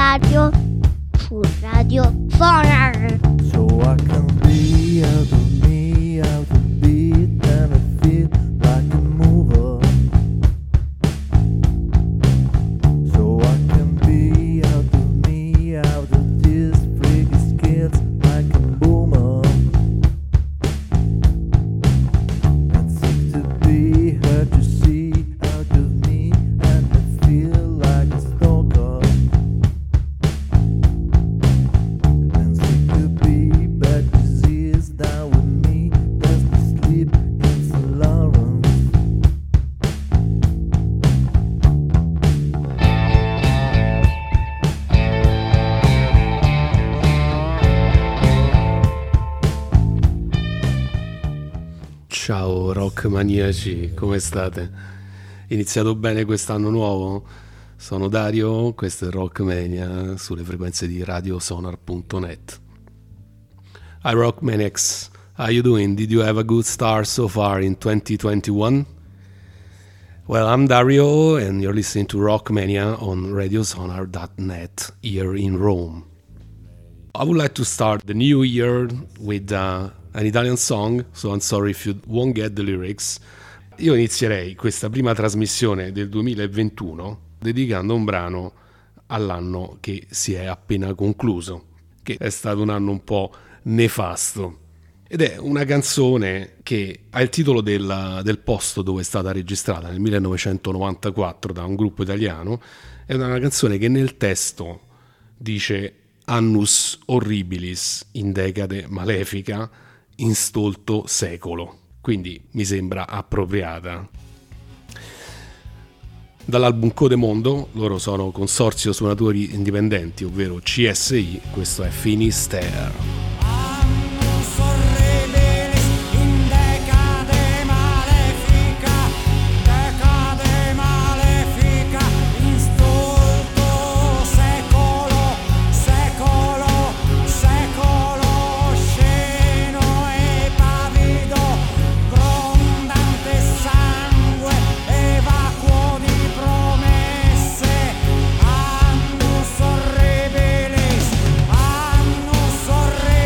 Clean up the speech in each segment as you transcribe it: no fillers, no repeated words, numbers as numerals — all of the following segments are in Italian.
radio su Radio Sonar. So I can be out of me, out of beat, and I feel like a mover. So I can be out of me, out of these freaky skills, like a boomer. And sick to be hurt to see out of me, and I feel like a stalker. And sick to be bad disease down with me, that's the sleep in St. Lawrence. Ciao rock maniaci, come state? Iniziato bene quest'anno nuovo? Sono Dario, questo è Rockmania sulle frequenze di radiosonar.net. Hi Rockmaniacs, how you doing? Did you have a good start so far in 2021? Well, I'm Dario and you're listening to Rockmania on radiosonar.net here in Rome. I would like to start the new year with an Italian song, so I'm sorry if you won't get the lyrics. Io inizierei questa prima trasmissione del 2021 dedicando un brano all'anno che si è appena concluso, che è stato un anno un po' nefasto. Ed è una canzone che ha il titolo del posto dove è stata registrata nel 1994 da un gruppo italiano. È una canzone che nel testo dice Annus horribilis in decade malefica in stolto secolo, quindi mi sembra appropriata. Dall'album Codemondo, loro sono Consorzio Suonatori Indipendenti, ovvero CSI, questo è Finisterre. Annus horribilis, annus horribilis.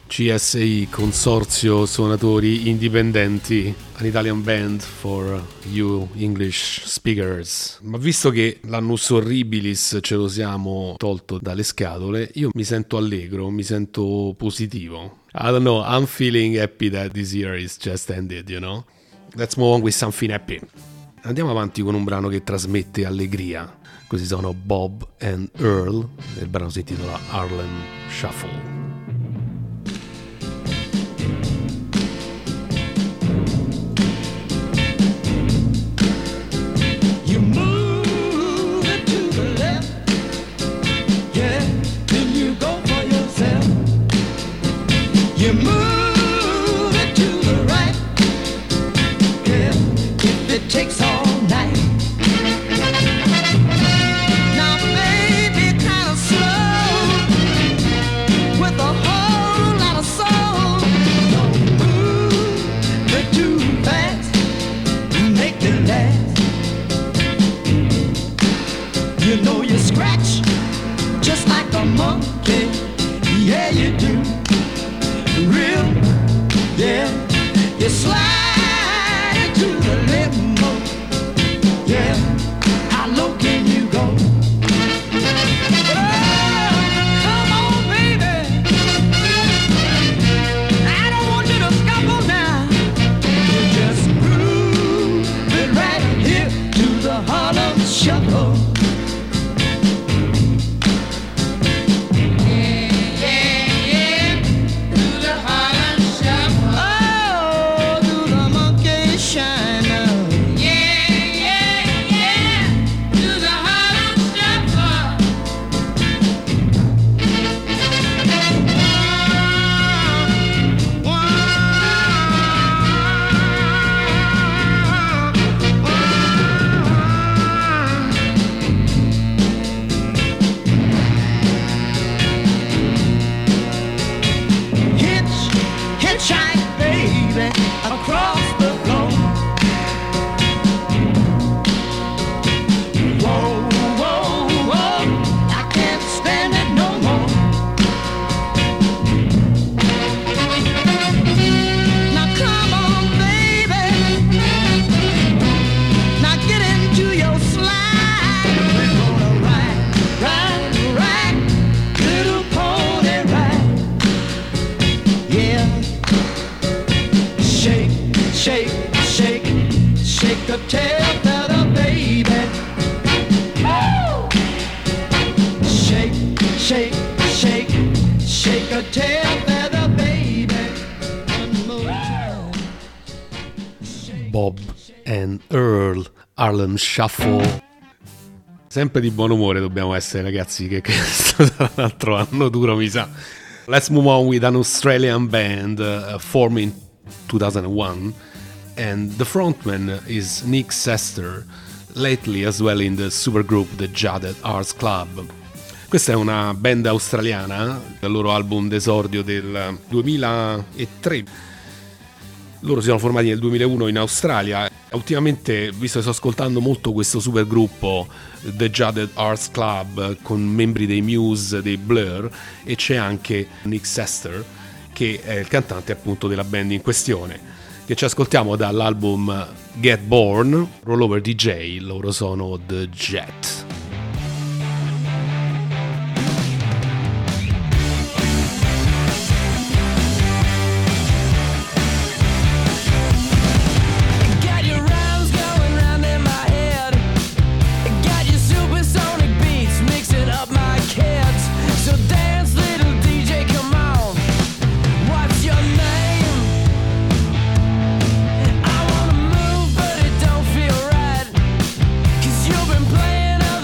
CSI, Consorzio Suonatori Indipendenti, an Italian band for you English speakers. Ma visto che l'annus horribilis ce lo siamo tolto dalle scatole, io mi sento allegro, mi sento positivo. I don't know, I'm feeling happy that this year is just ended, you know? Let's move on with something happy. Andiamo avanti con un brano che trasmette allegria. Questi sono Bob and Earl, il brano si intitola Harlem Shuffle. You move it to the right, yeah, if it takes all night. Now baby, kind of slow, with a whole lot of soul. Don't move it too fast, make it last. You know you scratch just like a monkey, yeah you do. Real, yeah, you slide into the limbo, yeah, how low can you go? Oh, come on baby, I don't want you to scuffle now. You just groove it right here to the Harlem Shuffle. Bob and Earl, Harlem Shuffle. Sempre di buon umore dobbiamo essere, ragazzi, che sarà un altro anno duro, mi sa. Let's move on with an Australian band formed in 2001, and the frontman is Nick Sester, lately as well in the supergroup The Jaded Arts Club. Questa è una band australiana, il loro album d'esordio del 2003. Loro si sono formati nel 2001 in Australia. Ultimamente, visto che sto ascoltando molto questo supergruppo The Jaded Arts Club con membri dei Muse, dei Blur, e c'è anche Nick Sester che è il cantante appunto della band in questione, che ci ascoltiamo dall'album Get Born, Rollover DJ. Loro sono The Jet. You've been playing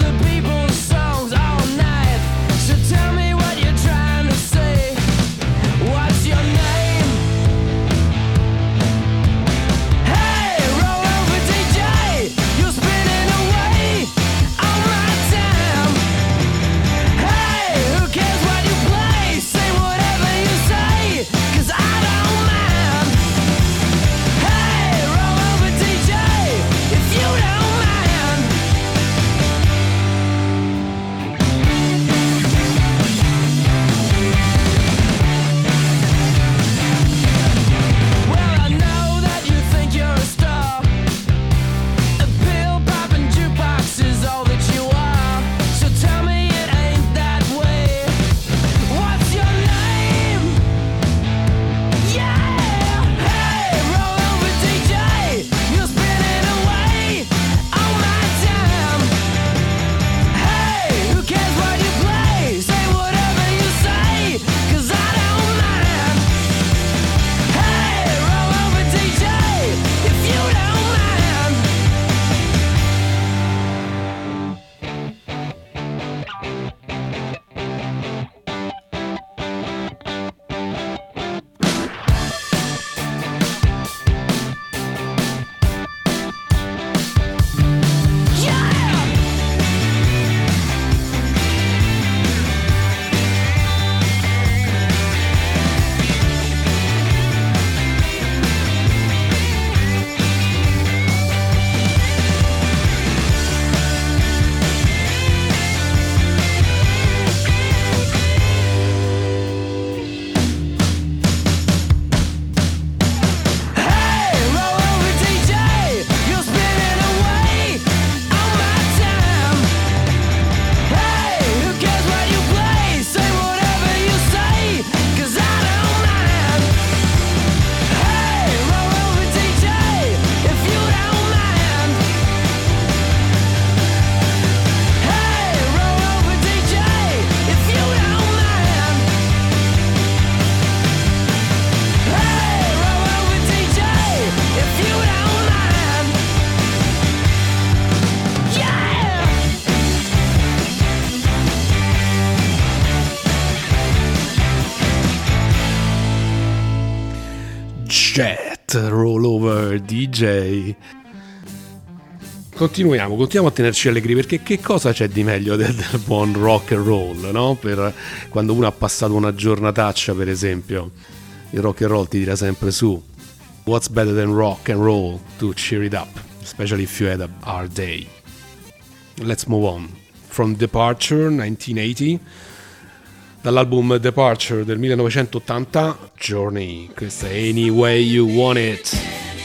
Jet, Roll Over DJ. Continuiamo a tenerci allegri, perché che cosa c'è di meglio del buon rock and roll, no? Per quando uno ha passato una giornataccia, per esempio, il rock and roll ti dirà sempre su: what's better than rock and roll to cheer it up, especially if you had a hard day. Let's move on. From Departure 1980, dall'album Departure del 1980, Journey. Questa è Any Way You Want It.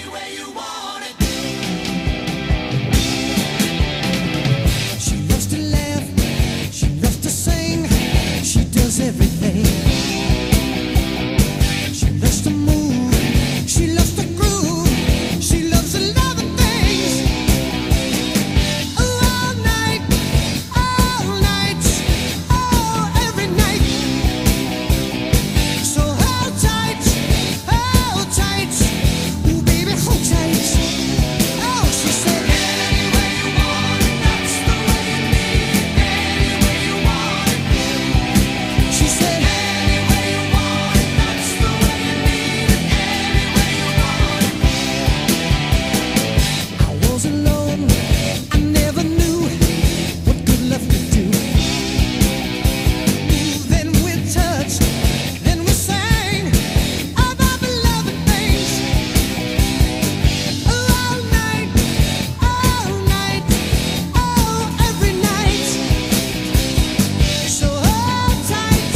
Everything. She loves to move, she loves to groove, she loves a lot of things. All night, oh, every night. So hold tight, ooh baby, hold tight. Oh, she said, any way you want it, that's the way you need it. Any way you want it. She said, any way you want it, that's the way you need it. Any way you want it. I was alone, I never knew what good love could do. Then we touched, then we sang about the loving things. All night, oh, every night. So hold tight,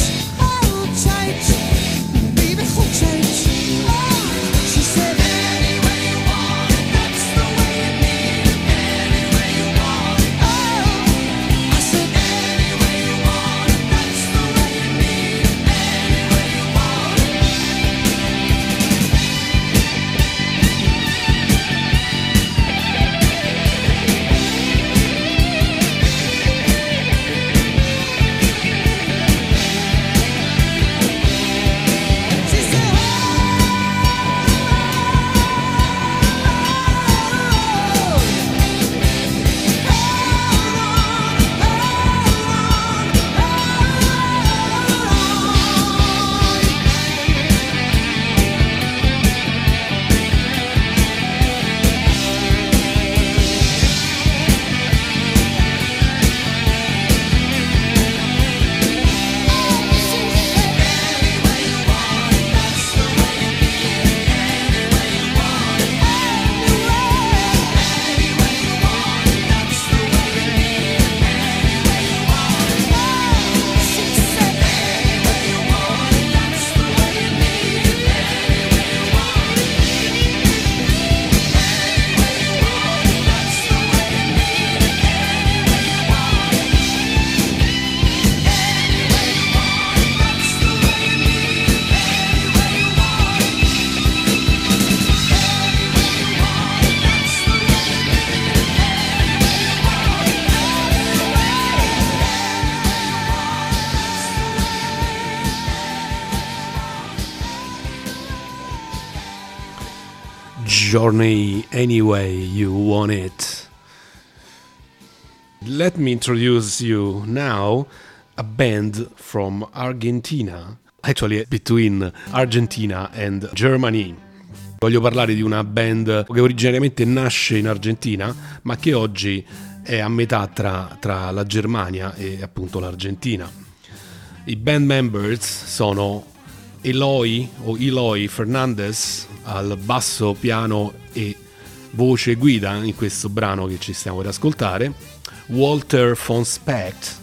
baby, hold tight. Oh, she said, any way you want it, that's the way you need it. Any way you want it. Oh, I said, any way you want it, that's the way you need it. Any way you want it. She said, Journey, Any Way You Want It. Let me introduce you now a band from Argentina, actually between Argentina and Germany. Voglio parlare di una band che originariamente nasce in Argentina, ma che oggi è a metà tra la Germania e appunto l'Argentina. I band members sono Eloy Fernandez al basso, piano e voce guida in questo brano che ci stiamo ad ascoltare, Walter von Specht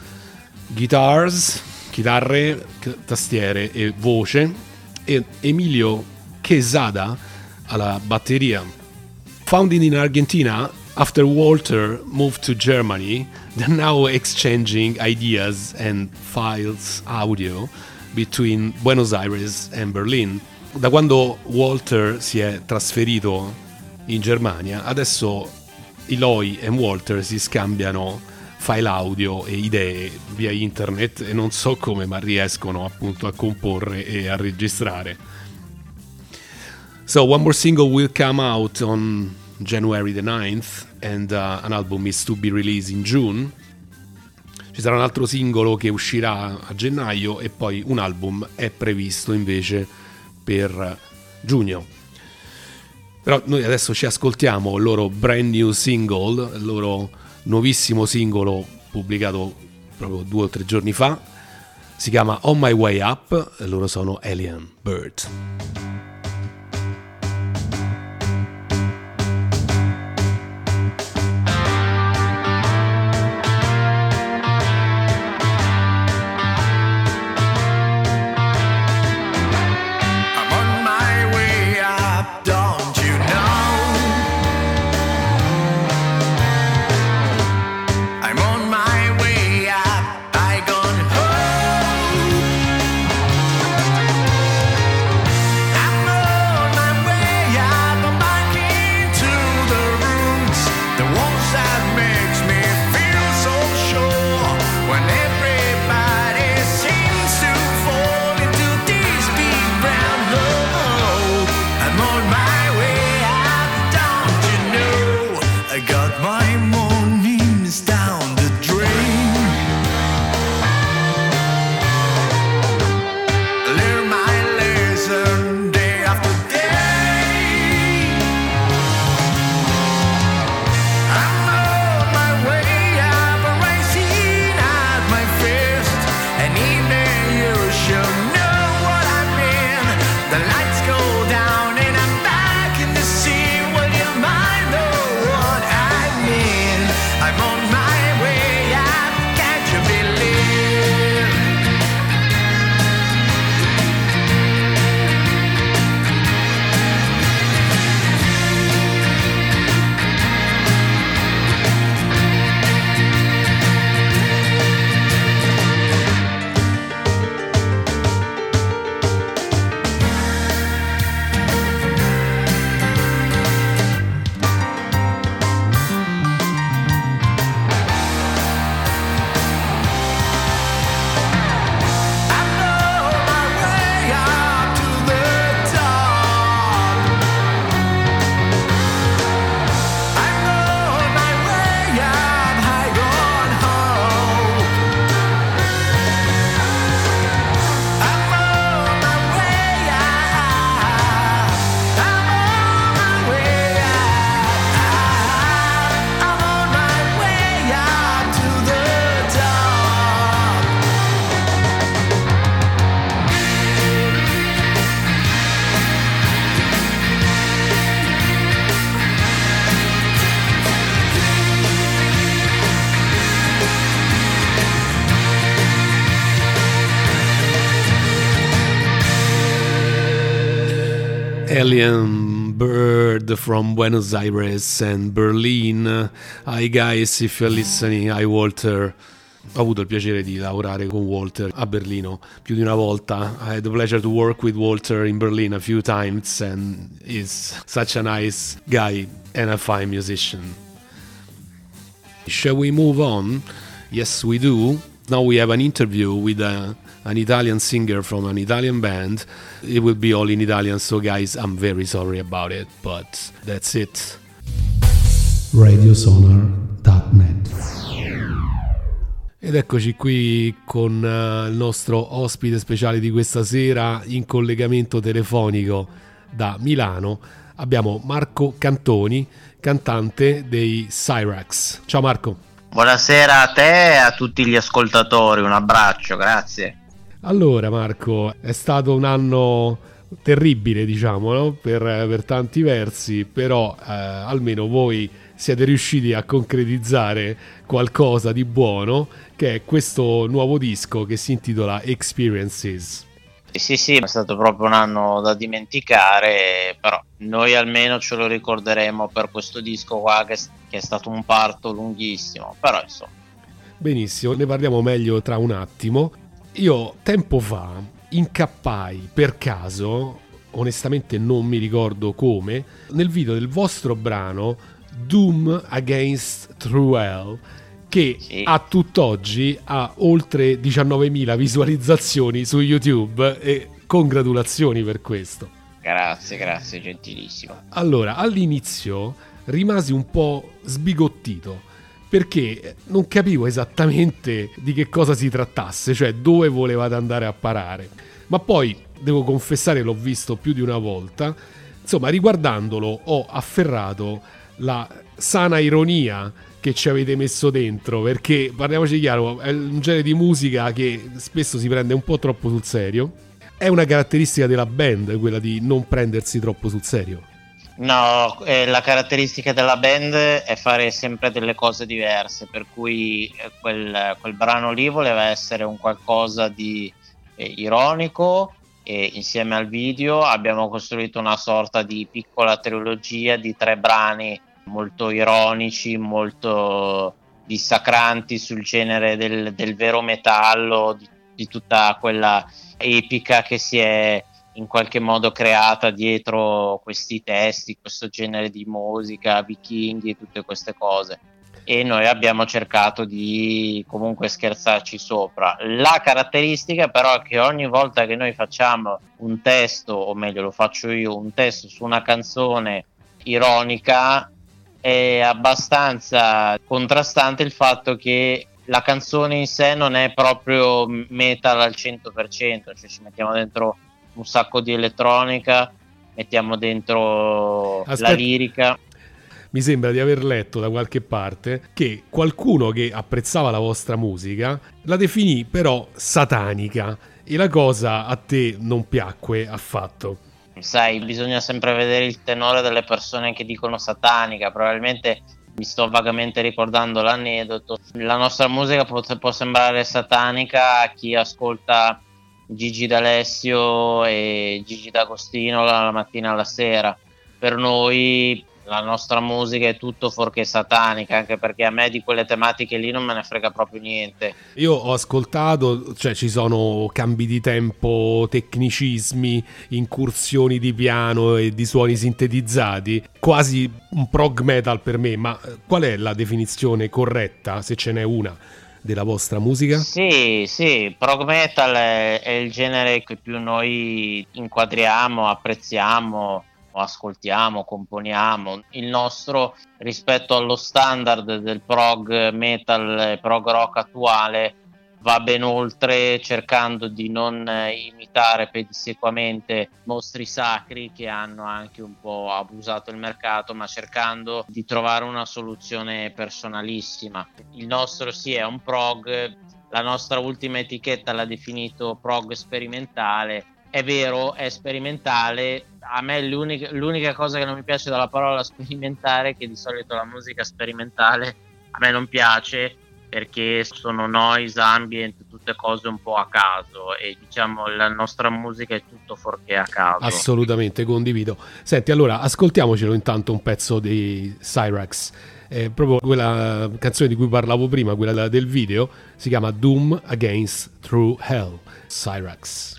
chitarre, tastiere e voce, e Emilio Quesada alla batteria. Founded in Argentina, after Walter moved to Germany, they're now exchanging ideas and files audio between Buenos Aires and Berlin. Da quando Walter si è trasferito in Germania, adesso Eloy e Walter si scambiano file audio e idee via internet, e non so come, ma riescono appunto a comporre e a registrare. So one more single will come out on January the 9th and an album is to be released in June. Ci sarà un altro singolo che uscirà a gennaio e poi un album è previsto invece per giugno. Però noi adesso ci ascoltiamo il loro brand new single, il loro nuovissimo singolo pubblicato proprio 2 o 3 giorni fa. Si chiama On My Way Up e loro sono Alien Bird. Alien Bird from Buenos Aires and Berlin. Hi guys, if you're listening, hi Walter. Ho avuto il piacere di lavorare con Walter a Berlino più di una volta. I had the pleasure to work with Walter in Berlin a few times and he's such a nice guy and a fine musician. Shall we move on? Yes, we do. Now we have an interview with an Italian singer from an Italian band. It will be all in Italian, so guys, I'm very sorry about it, but that's it. Radiosonar.net. Ed eccoci qui con il nostro ospite speciale di questa sera in collegamento telefonico da Milano. Abbiamo Marco Cantoni, cantante dei Cyrax. Ciao Marco. Buonasera a te e a tutti gli ascoltatori, un abbraccio, grazie. Allora Marco, è stato un anno terribile, diciamo, no? per tanti versi, però almeno voi siete riusciti a concretizzare qualcosa di buono, che è questo nuovo disco che si intitola Experiences. Sì, è stato proprio un anno da dimenticare, però noi almeno ce lo ricorderemo per questo disco qua che è stato un parto lunghissimo, però insomma. Benissimo, ne parliamo meglio tra un attimo. Io tempo fa incappai per caso, onestamente non mi ricordo come, nel video del vostro brano Doom Against True Hell, che sì, a tutt'oggi ha oltre 19.000 visualizzazioni su YouTube e congratulazioni per questo. Grazie, gentilissimo. Allora, all'inizio rimasi un po' sbigottito perché non capivo esattamente di che cosa si trattasse, cioè dove volevate andare a parare. Ma poi, devo confessare, l'ho visto più di una volta, insomma, riguardandolo ho afferrato la sana ironia che ci avete messo dentro, perché parliamoci chiaro, è un genere di musica che spesso si prende un po' troppo sul serio. È una caratteristica della band quella di non prendersi troppo sul serio? No, la caratteristica della band è fare sempre delle cose diverse, per cui quel brano lì voleva essere un qualcosa di ironico, e insieme al video abbiamo costruito una sorta di piccola trilogia di 3 brani molto ironici, molto dissacranti sul genere del vero metallo, di tutta quella epica che si è in qualche modo creata dietro questi testi, questo genere di musica, vichinghi e tutte queste cose. E noi abbiamo cercato di comunque scherzarci sopra. La caratteristica però è che ogni volta che noi facciamo un testo, o meglio lo faccio io, un testo su una canzone ironica, è abbastanza contrastante il fatto che la canzone in sé non è proprio metal al 100%, cioè ci mettiamo dentro un sacco di elettronica, mettiamo dentro la lirica. Mi sembra di aver letto da qualche parte che qualcuno che apprezzava la vostra musica la definì però satanica, e la cosa a te non piacque affatto. Sai, bisogna sempre vedere il tenore delle persone che dicono satanica. Probabilmente mi sto vagamente ricordando l'aneddoto. La nostra musica può sembrare satanica a chi ascolta Gigi D'Alessio e Gigi D'Agostino la mattina alla sera. Per noi la nostra musica è tutto fuorché satanica, anche perché a me di quelle tematiche lì non me ne frega proprio niente. Io ho ascoltato, cioè ci sono cambi di tempo, tecnicismi, incursioni di piano e di suoni sintetizzati, quasi un prog metal per me. Ma qual è la definizione corretta, se ce n'è una, della vostra musica? Sì, prog metal è il genere che più noi inquadriamo, apprezziamo, ascoltiamo, componiamo. Il nostro, rispetto allo standard del prog metal e prog rock attuale, va ben oltre, cercando di non imitare pedissequamente mostri sacri che hanno anche un po' abusato il mercato, ma cercando di trovare una soluzione personalissima. Il nostro sì è un prog, la nostra ultima etichetta l'ha definito prog sperimentale. È vero, è sperimentale. A me l'unica cosa che non mi piace dalla parola sperimentale è che di solito la musica sperimentale a me non piace, perché sono noise, ambient, tutte cose un po' a caso, e diciamo la nostra musica è tutto fuorché a caso. Assolutamente, condivido. Senti, allora ascoltiamocelo intanto un pezzo di Cyrax. Proprio quella canzone di cui parlavo prima, quella del video, si chiama Doom Against Through Hell. Cyrax.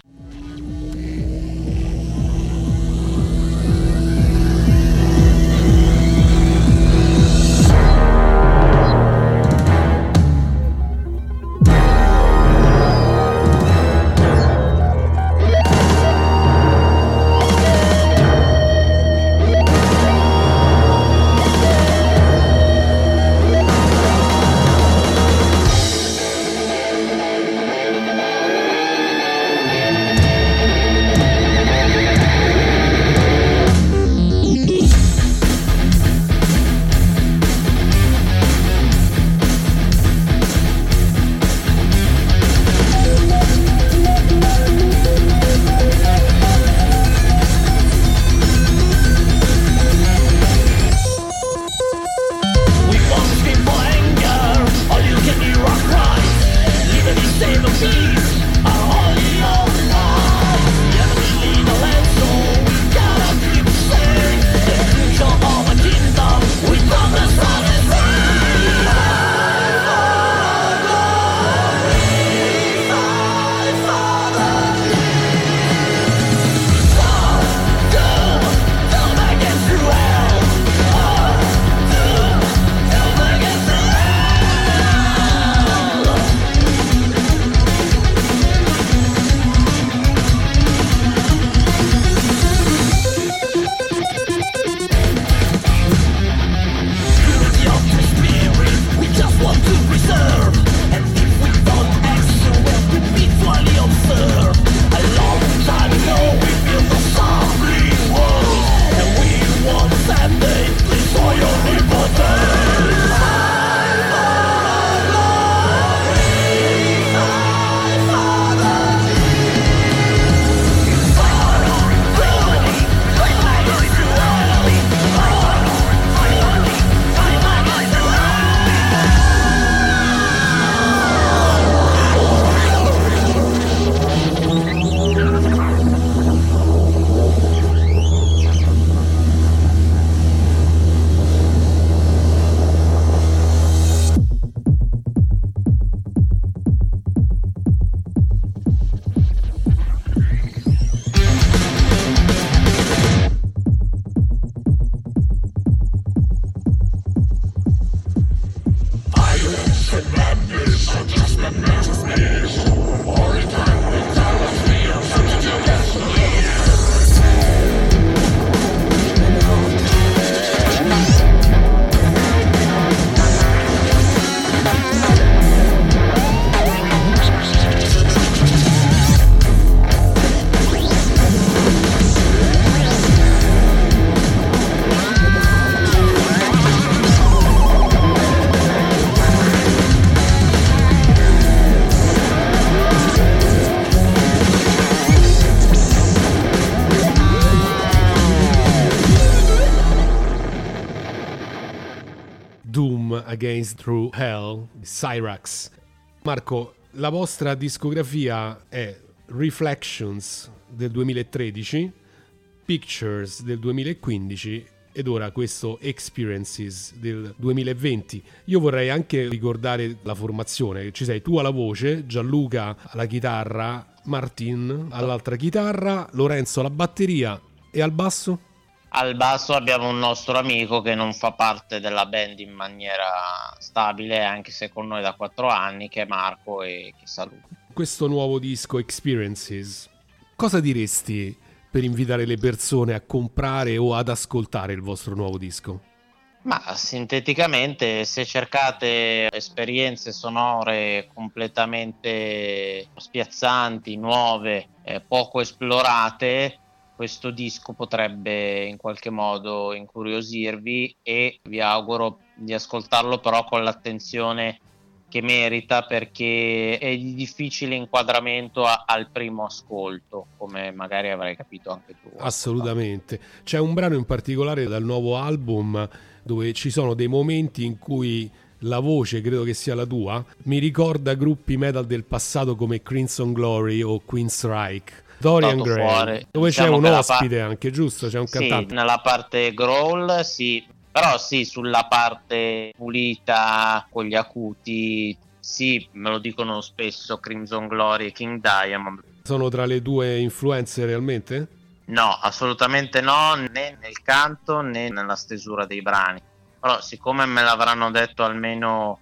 Doom Against Through Hell di Cyrax. Marco, la vostra discografia è Reflections del 2013, Pictures del 2015 ed ora questo Experiences del 2020. Io vorrei anche ricordare la formazione. Ci sei tu alla voce, Gianluca alla chitarra, Martin all'altra chitarra, Lorenzo alla batteria e al basso? Al basso abbiamo un nostro amico che non fa parte della band in maniera stabile, anche se con noi da 4 anni, che è Marco, e che saluto. Questo nuovo disco Experiences, cosa diresti per invitare le persone a comprare o ad ascoltare il vostro nuovo disco? Ma sinteticamente, se cercate esperienze sonore completamente spiazzanti, nuove, poco esplorate, questo disco potrebbe in qualche modo incuriosirvi, e vi auguro di ascoltarlo però con l'attenzione che merita, perché è di difficile inquadramento al primo ascolto, come magari avrai capito anche tu. Assolutamente. C'è un brano in particolare dal nuovo album dove ci sono dei momenti in cui la voce, credo che sia la tua, mi ricorda gruppi metal del passato come Crimson Glory o Queensryche. Dorian Gray, fuori. Dove diciamo c'è un ospite anche, giusto? C'è un cantante. Sì, nella parte growl, sì, però sì, sulla parte pulita, con gli acuti, sì, me lo dicono spesso Crimson Glory e King Diamond. Sono tra le tue influenze realmente? No, assolutamente no, né nel canto né nella stesura dei brani. Però siccome me l'avranno detto almeno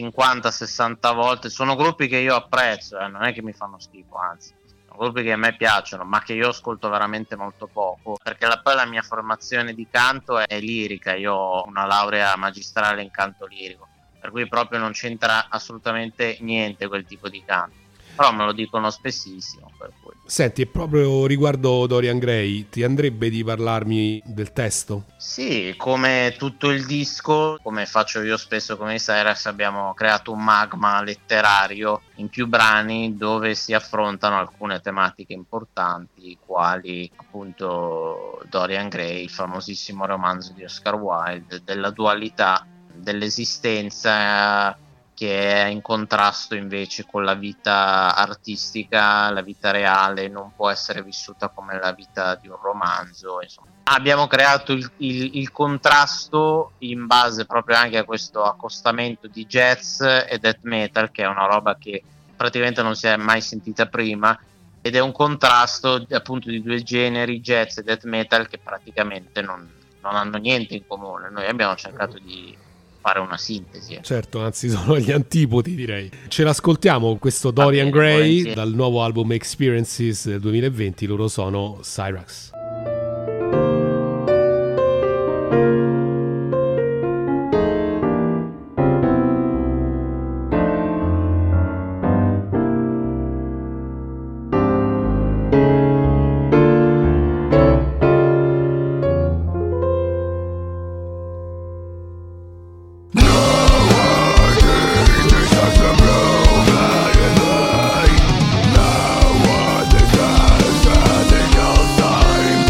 50-60 volte, sono gruppi che io apprezzo, non è che mi fanno schifo, anzi. Gruppi che a me piacciono, ma che io ascolto veramente molto poco, perché poi la mia formazione di canto è lirica. Io ho una laurea magistrale in canto lirico, per cui proprio non c'entra assolutamente niente quel tipo di canto, però me lo dicono spessissimo, per cui. Senti, e proprio riguardo Dorian Gray, ti andrebbe di parlarmi del testo? Sì, come tutto il disco, come faccio io spesso con i Cyrax, abbiamo creato un magma letterario in più brani dove si affrontano alcune tematiche importanti, quali appunto Dorian Gray, il famosissimo romanzo di Oscar Wilde, della dualità dell'esistenza che è in contrasto invece con la vita artistica. La vita reale non può essere vissuta come la vita di un romanzo, insomma. Abbiamo creato il contrasto in base proprio anche a questo accostamento di jazz e death metal, che è una roba che praticamente non si è mai sentita prima, ed è un contrasto appunto di due generi, jazz e death metal, che praticamente non hanno niente in comune. Noi abbiamo cercato di fare una sintesi. Certo, anzi sono gli antipodi, direi. Ce l'ascoltiamo questo Dorian Gray dal nuovo album Experiences del 2020. Loro sono Cyrax. Time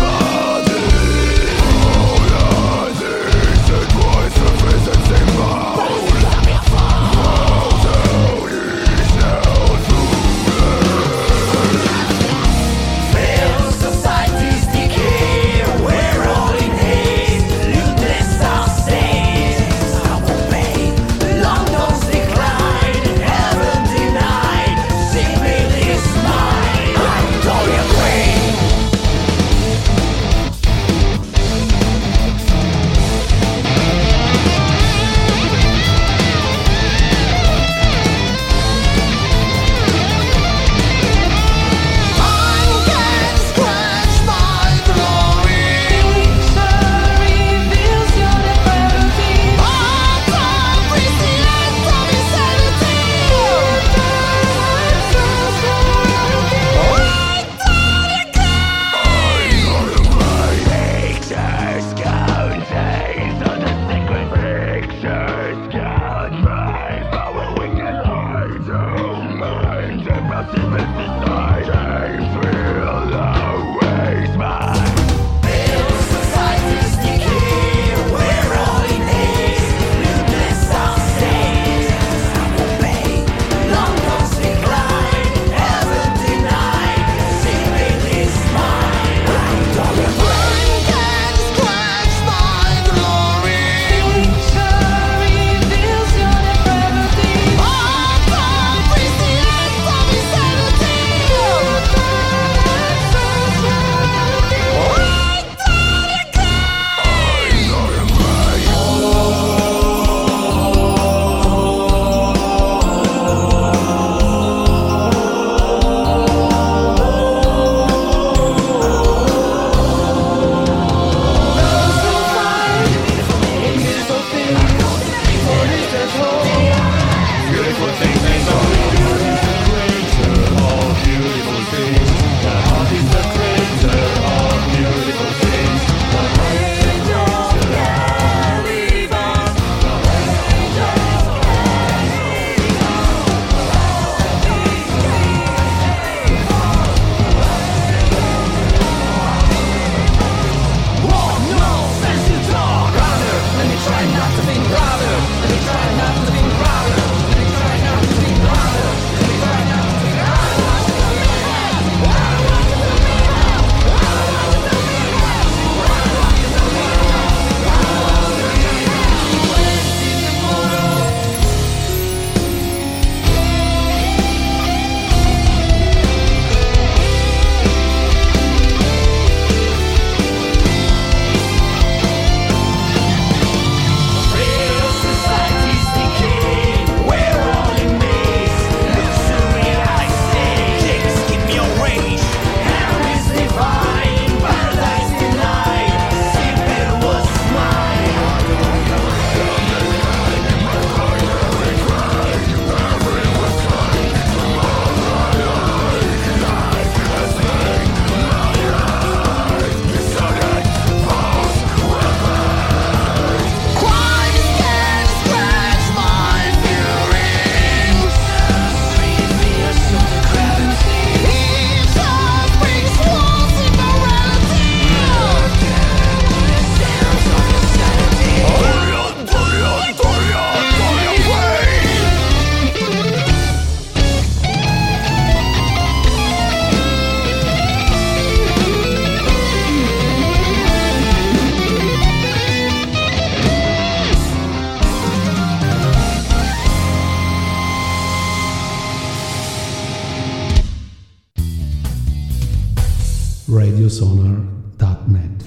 radiosonar.net.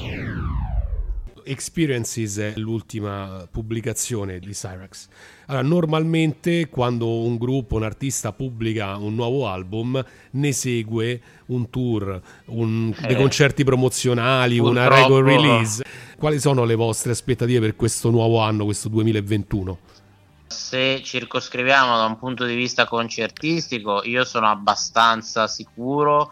Experiences è l'ultima pubblicazione di Syrax. Allora, normalmente quando un gruppo, un artista pubblica un nuovo album, ne segue un tour, dei concerti promozionali, una record release. Quali sono le vostre aspettative per questo nuovo anno, questo 2021? Se circoscriviamo da un punto di vista concertistico, io sono abbastanza sicuro.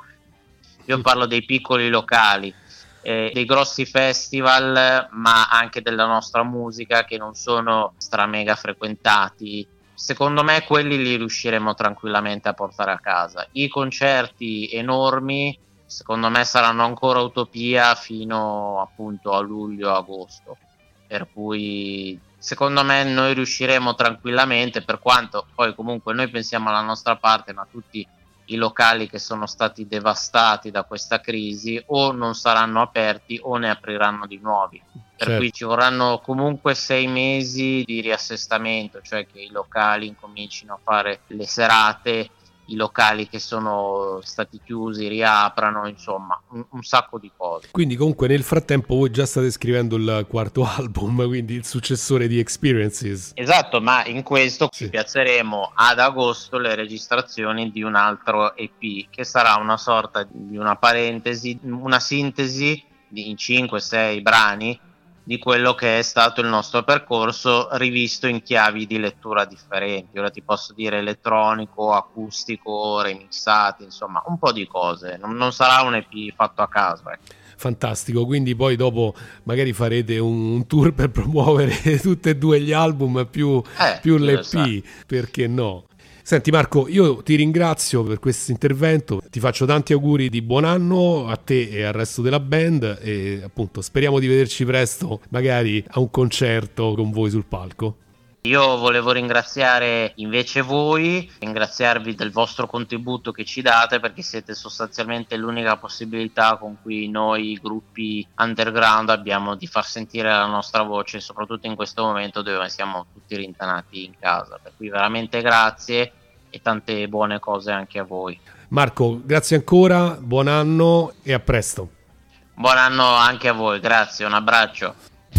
Io parlo dei piccoli locali, dei grossi festival, ma anche della nostra musica, che non sono mega frequentati. Secondo me quelli li riusciremo tranquillamente a portare a casa. I concerti enormi secondo me saranno ancora utopia fino appunto a luglio-agosto, per cui secondo me noi riusciremo tranquillamente, per quanto poi comunque noi pensiamo alla nostra parte, ma tutti i locali che sono stati devastati da questa crisi o non saranno aperti o ne apriranno di nuovi, per cui ci vorranno comunque 6 mesi di riassestamento, cioè che i locali incomincino a fare le serate, i locali che sono stati chiusi riaprano, insomma un sacco di cose. Quindi comunque nel frattempo voi già state scrivendo il quarto album, quindi il successore di Experiences. Esatto, ma in questo ci piazzeremo ad agosto le registrazioni di un altro EP, che sarà una sorta di una parentesi, una sintesi in 5-6 brani di quello che è stato il nostro percorso, rivisto in chiavi di lettura differenti. Ora ti posso dire elettronico, acustico, remixati, insomma un po' di cose. Non sarà un EP fatto a caso, ecco. Fantastico, quindi poi dopo magari farete un tour per promuovere tutti e due gli album più l'EP, perché no? Senti Marco, io ti ringrazio per questo intervento, ti faccio tanti auguri di buon anno a te e al resto della band e appunto speriamo di vederci presto magari a un concerto con voi sul palco. Io volevo ringraziare invece voi, ringraziarvi del vostro contributo che ci date, perché siete sostanzialmente l'unica possibilità con cui noi gruppi underground abbiamo di far sentire la nostra voce, soprattutto in questo momento dove siamo tutti rintanati in casa. Per cui veramente grazie e tante buone cose anche a voi. Marco, grazie ancora, buon anno e a presto. Buon anno anche a voi, grazie, un abbraccio.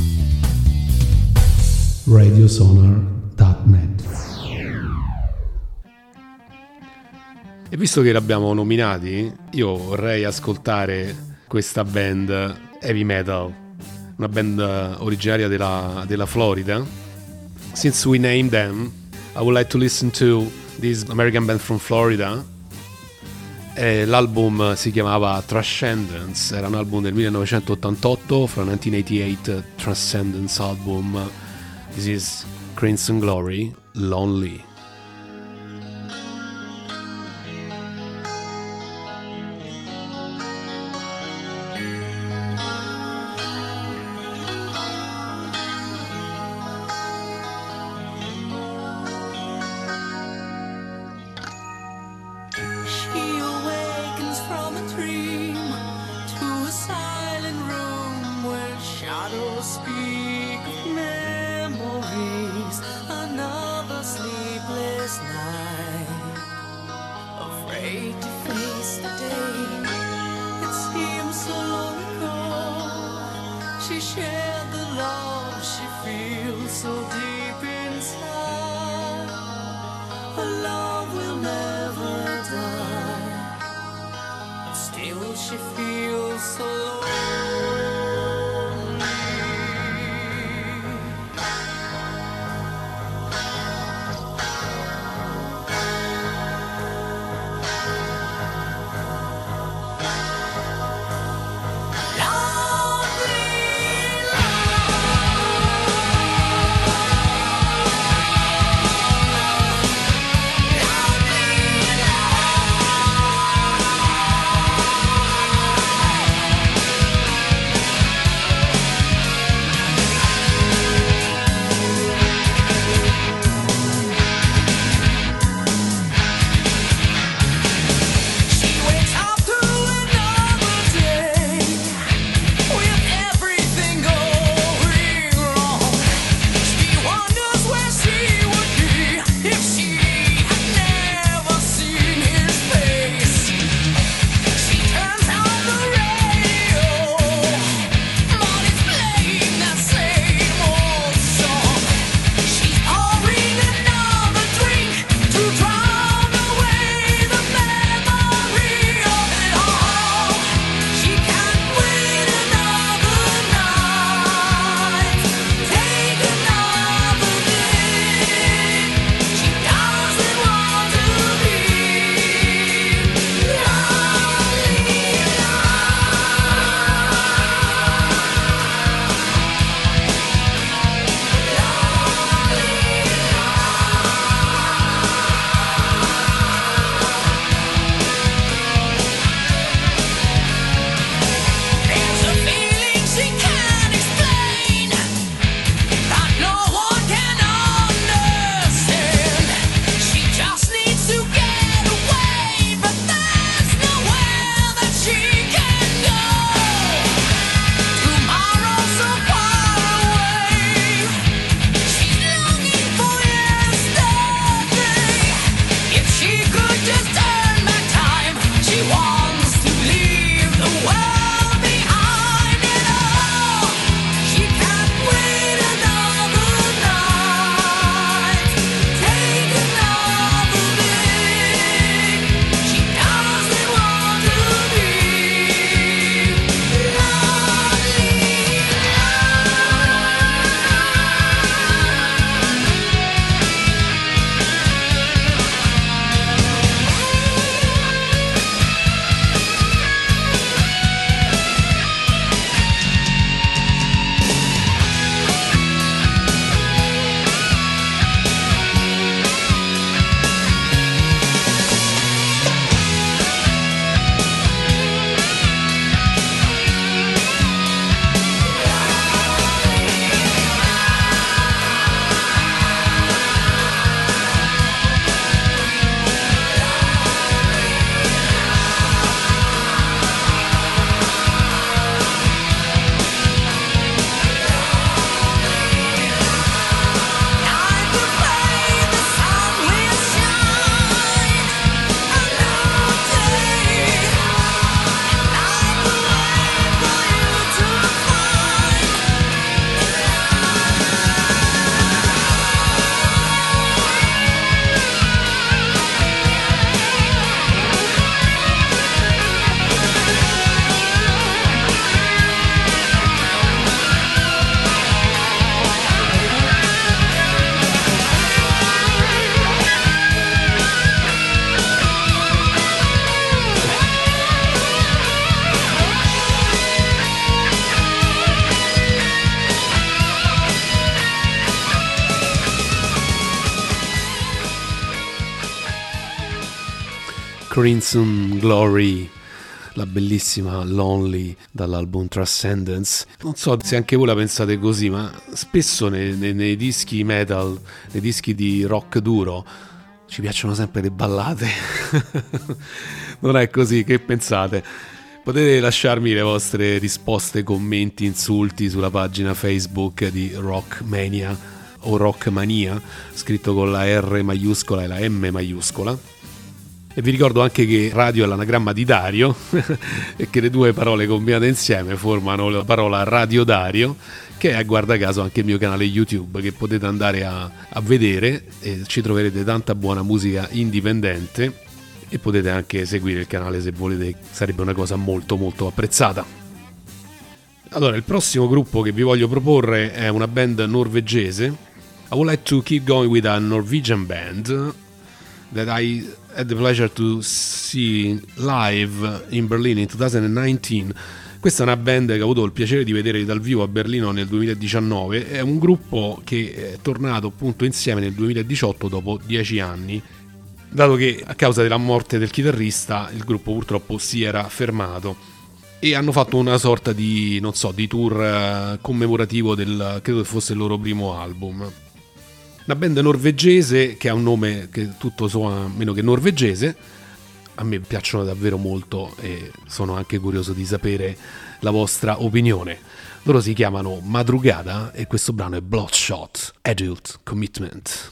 radiosonar.net. E visto che l'abbiamo nominati, io vorrei ascoltare questa band heavy metal, una band originaria della Florida. Since we named them, I would like to listen to this American band from Florida. L'album si chiamava Transcendence, era un album del 1988, fra 1988 Transcendence album. This is Crimson Glory, Lonely. She awakens from a dream to a silent room where shadows speak of memories. Another sleepless night, afraid to face the day. It seems so long ago she shared the love she feels so deep inside. Her love will never die, but still she feels so lonely. Crimson Glory, la bellissima Lonely dall'album Transcendence. Non so se anche voi la pensate così, ma spesso nei dischi metal, nei dischi di rock duro, ci piacciono sempre le ballate. Non è così? Che pensate? Potete lasciarmi le vostre risposte, commenti, insulti sulla pagina Facebook di Rockmania o Rockmania, scritto con la R maiuscola e la M maiuscola. E vi ricordo anche che radio è l'anagramma di Dario e che le due parole combinate insieme formano la parola Radio Dario, che è, guarda caso, anche il mio canale YouTube, che potete andare a vedere, e ci troverete tanta buona musica indipendente, e potete anche seguire il canale se volete, sarebbe una cosa molto molto apprezzata. Allora, il prossimo gruppo che vi voglio proporre è una band norvegese. I would like to keep going with a Norwegian band that I had the pleasure to see live in Berlin in 2019. Questa è una band che ho avuto il piacere di vedere dal vivo a Berlino nel 2019. È un gruppo che è tornato appunto insieme nel 2018 dopo 10 anni, dato che a causa della morte del chitarrista il gruppo purtroppo si era fermato, e hanno fatto una sorta di, non so, di tour commemorativo del, credo che fosse il loro primo album. Una band norvegese che ha un nome che tutto suona meno che norvegese. A me piacciono davvero molto e sono anche curioso di sapere la vostra opinione. Loro si chiamano Madrugada e questo brano è Bloodshot Adult Commitment.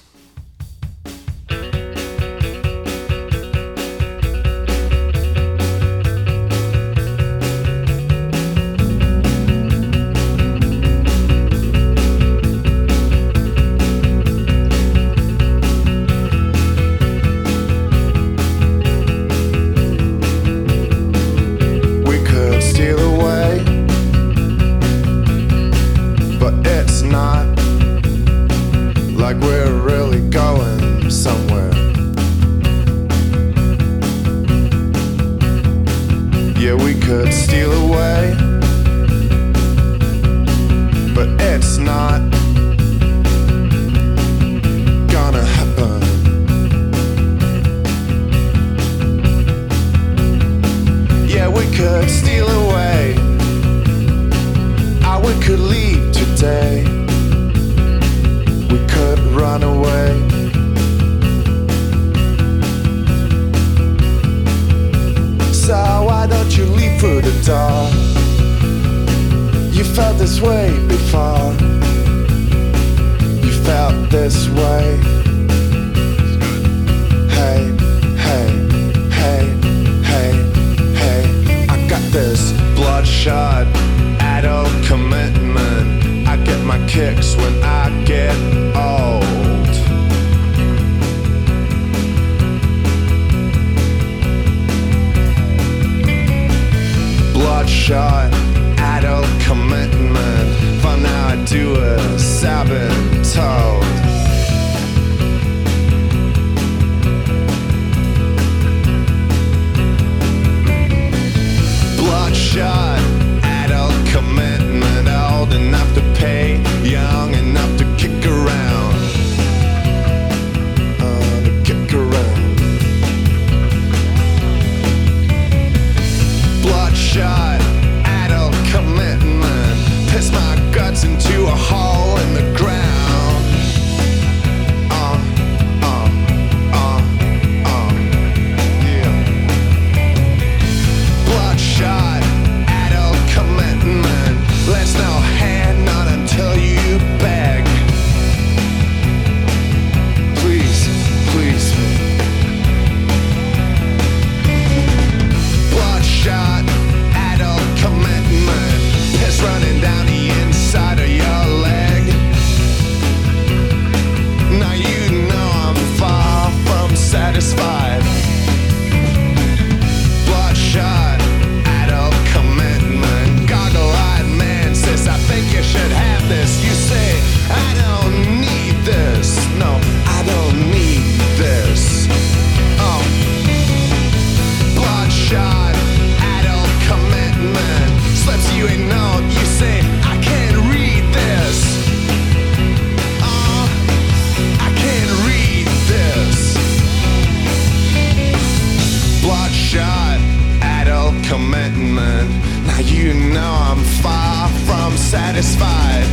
satisfied.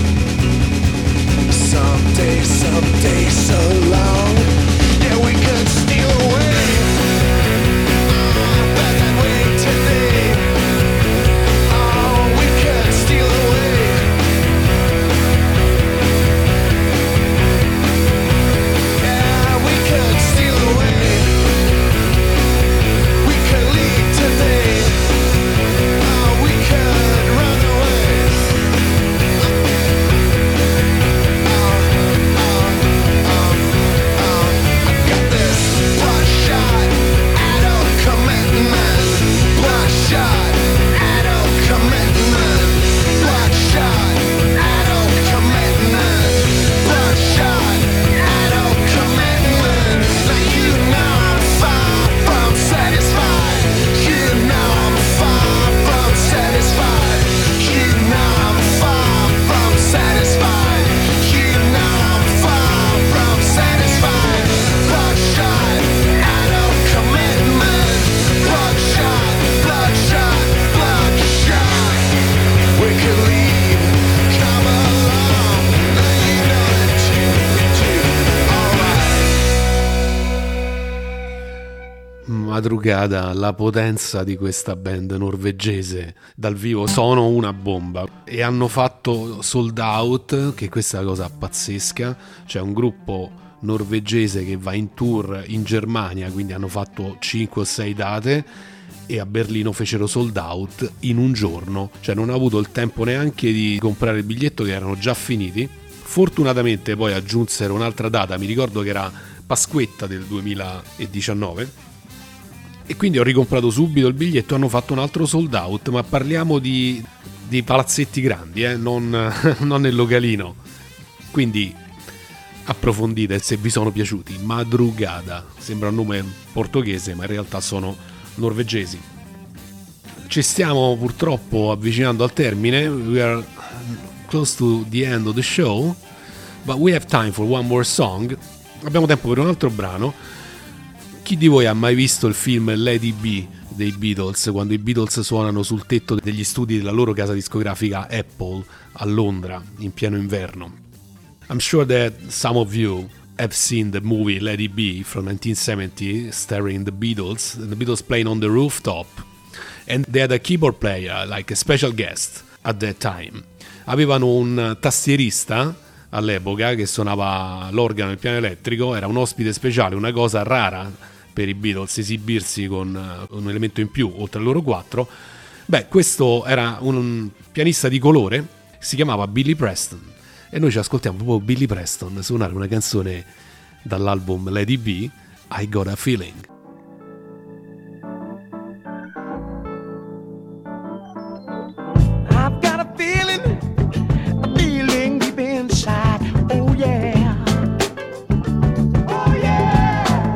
Someday, so long, yeah, we could steal away. But that way today, oh, we could steal away. Yeah, we could steal away. We could leave today. Oh, we could run away. I got this bloodshot adult commitment. Bloodshot adult commitment. Bloodshot adult commitment. Bloodshot adult commitment. Now you know I'm far from satisfied. You know I'm far from satisfied. You know I'm far from satisfied. You know I'm far from satisfied. Bloodshot adult commitment. Bloodshot, bloodshot, bloodshot. We could leave, come along. Now you know that you do. Alright. Madrugada, la potenza di questa band norvegese dal vivo sono una bomba e hanno fatto sold out, che questa è la cosa pazzesca. C'è un gruppo norvegese che va in tour in Germania, quindi hanno fatto 5 o 6 date e a Berlino fecero sold out in un giorno, cioè non ho avuto il tempo neanche di comprare il biglietto, che erano già finiti. Fortunatamente poi aggiunsero un'altra data, mi ricordo che era Pasquetta del 2019, e quindi ho ricomprato subito il biglietto. Hanno fatto un altro sold out, ma parliamo di palazzetti grandi, non nel localino, quindi approfondite se vi sono piaciuti. Madrugada sembra un nome portoghese, ma in realtà sono norvegesi. Ci stiamo purtroppo avvicinando al termine. We are close to the end of the show, but we have time for one more song. Abbiamo tempo per un altro brano. Chi di voi ha mai visto il film Lady B dei Beatles, quando i Beatles suonano sul tetto degli studi della loro casa discografica Apple a Londra in pieno inverno? I'm sure that some of you have seen the movie Lady B from 1970 starring the Beatles playing on the rooftop, and they had a keyboard player, like a special guest at that time. Avevano un tastierista all'epoca che suonava l'organo e il piano elettrico, era un ospite speciale, una cosa rara per i Beatles esibirsi con un elemento in più oltre a loro 4. Beh, questo era un pianista di colore, si chiamava Billy Preston, e noi ci ascoltiamo proprio Billy Preston suonare una canzone dall'album Lady B, I Got a Feeling. I've got a feeling deep inside. Oh yeah, oh yeah.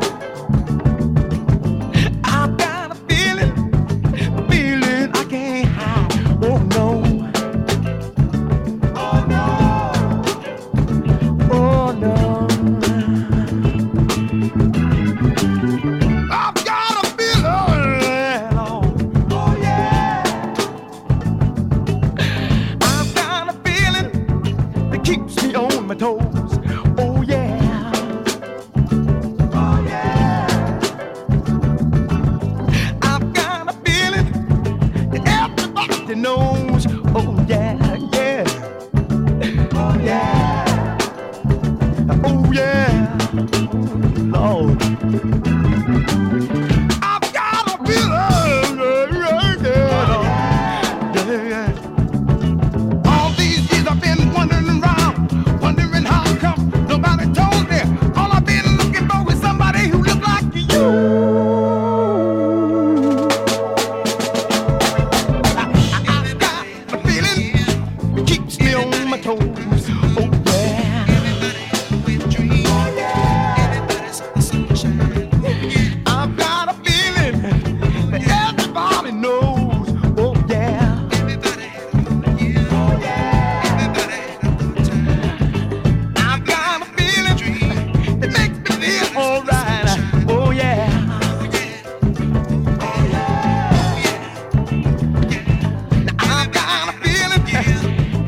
I've got a feeling I can't hide. Oh no, oh no, oh no. I've got a feeling, oh yeah. I've got a feeling that keeps me on my toes. Oh yeah, oh yeah. I've got a feeling that everybody knows. Oh yeah, yeah, oh yeah, oh yeah, Lord. I've got a feeling, yeah. All these years I've been wondering around, wondering how come nobody told me. All I've been looking for is somebody who looks like you. I've got a feeling keeps me on my toes. Oh yeah, oh yeah. I've got a feeling that everybody knows. Oh yeah, oh yeah. I've got a feeling that makes me feel alright. Oh yeah, oh yeah. I've got a feeling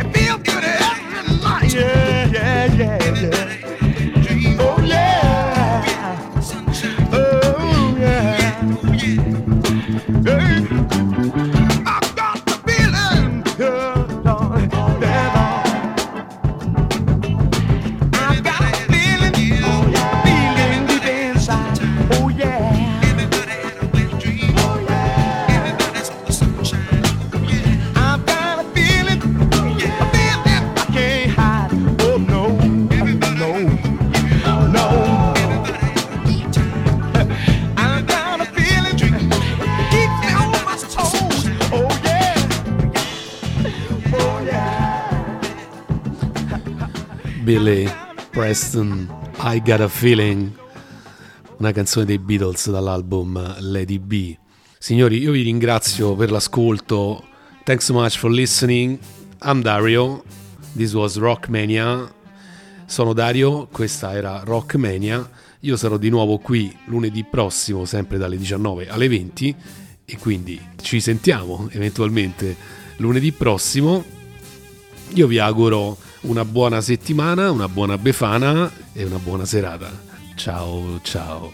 Billy Preston, I Got a Feeling, una canzone dei Beatles dall'album Lady B. Signori, io vi ringrazio per l'ascolto. Thanks so much for listening. I'm Dario. This was Rockmania. Sono Dario, questa era Rockmania. Io sarò di nuovo qui lunedì prossimo, sempre dalle 19 alle 20, e quindi ci sentiamo eventualmente lunedì prossimo. Io vi auguro una buona settimana, una buona Befana e una buona serata. Ciao ciao.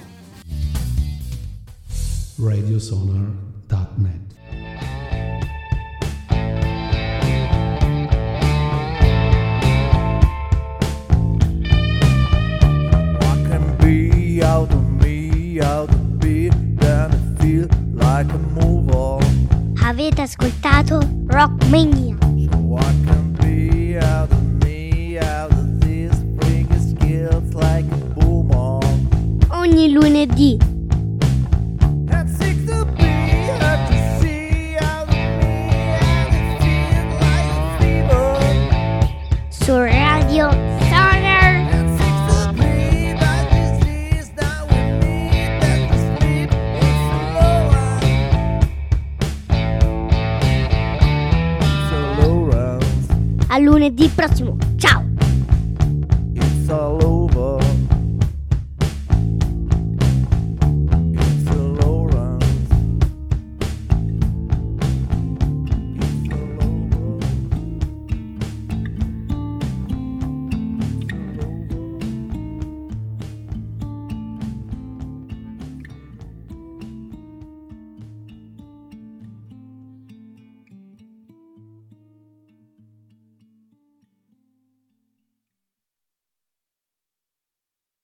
radiosonar.net. Out of me, out of me, then I feel like a move on. Avete ascoltato Rockmania. So I can be out of me, out of this, bring your skills like a boom on. Ogni lunedì And sick to be, hard to see, out of me, and it feels like a fever. su Radio Sonar. And sick to be, but this is not with me, that the sleep is slow. So low rounds. A lunedì prossimo. Ciao!